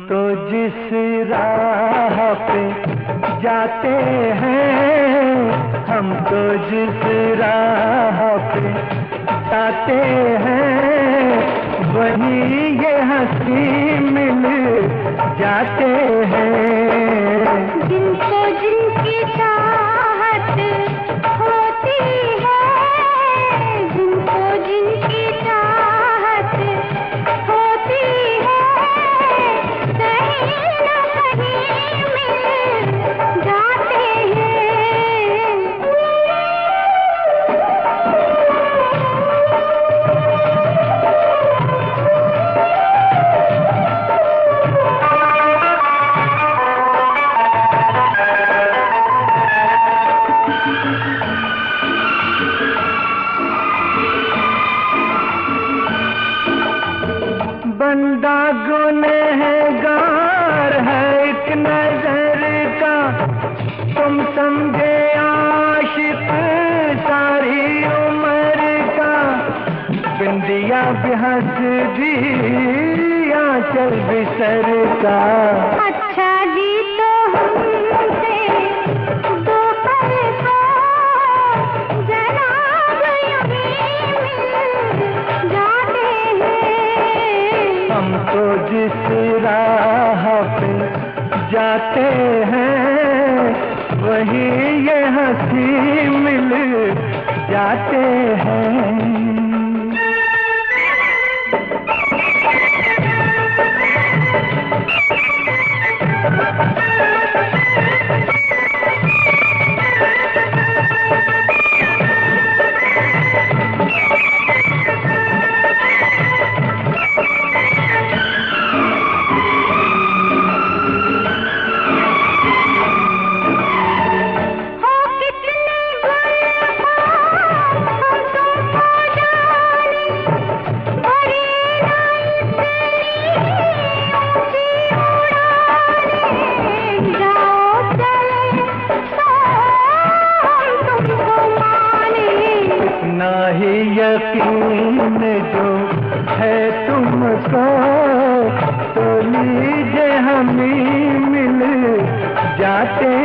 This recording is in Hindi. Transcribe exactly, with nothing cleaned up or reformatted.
तो जिस राह पे जाते हैं, हम तो जिस राह पे जाते हैं, वहीं ये हंसी मिल जाते हैं। जिनको जिनकी चाहत होती है, जिनको जिनकी चाहत होती है, कहीं न कहीं मिल जाते हैं। बंदा गुनहगार है एक नजर का, तुम समझे आशिक सारी उम्र का। बिंदिया भी हंस दी आंचल भी सर का। अच्छा जी तो हमसे दो पल को जनाब यूं ही मिल जाते हैं। हम तो जिस राह पे जाते हैं, वहीं ये हंसी मिल जाते हैं। ही यकीन जो है तुमको, तो लीजिए हम ही मिल जाते